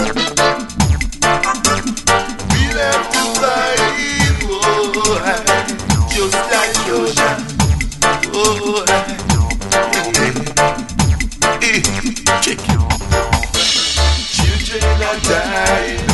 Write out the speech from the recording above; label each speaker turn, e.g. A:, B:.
A: We love to fight, oh, just like ocean. Oh, check it. Children are dying.